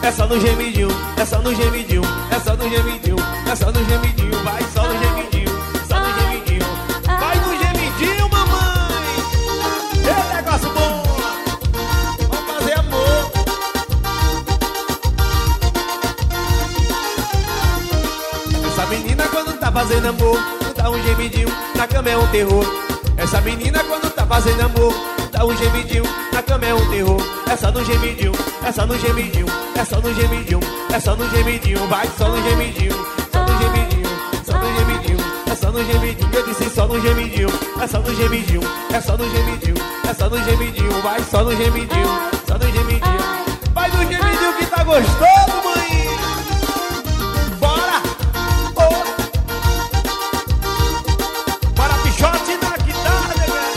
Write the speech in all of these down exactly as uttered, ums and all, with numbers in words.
É só no gemidinho, é só no gemidinho, é só no gemidinho, é só no gemidinho, vai só no gemidinho, só no gemidinho. Vai no gemidinho, mamãe. É negócio bom. Vamos fazer amor. Essa menina quando tá fazendo amor, dá um gemidinho, na cama é um terror. Essa menina quando tá fazendo amor, dá um gemidinho, na cama é um terror. É só no gemidinho, é só no gemidinho, é só no gemidinho, é só no gemidinho, vai só no gemidinho, só no gemidinho, só no gemidinho, é só no gemidinho, eu disse só no gemidinho, é só no gemidinho, é só no gemidinho, é só no gemidinho, vai só no gemidinho, só no gemidinho, vai no gemidinho que tá gostoso, mãe. Bora! Oh. Bora, pichote na guitarra, velho.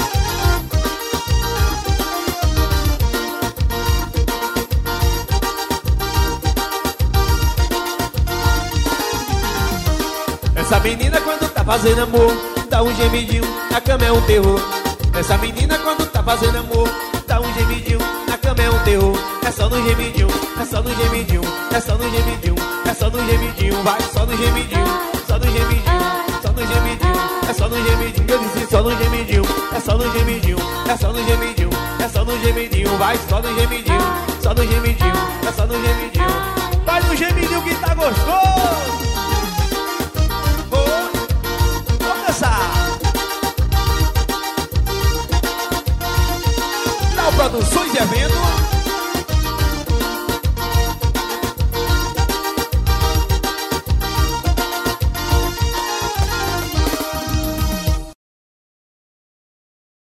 Essa menina quando tá fazendo amor, dá um gemidinho, na cama é um terror. Essa menina quando tá fazendo amor, dá um gemidinho, na cama é um terror. É só no gemidinho, é só no gemidinho, é só no gemidinho, é só no gemidinho, vai só no gemidinho, só no gemidinho, só no gemidinho, é só no gemidinho, eu disse só no gemidinho, é só no gemidinho, é só no gemidinho, é só no gemidinho, vai só no gemidinho, só no gemidinho, é só no gemidinho, vai no gemidinho que tá gostoso. Produções e eventos.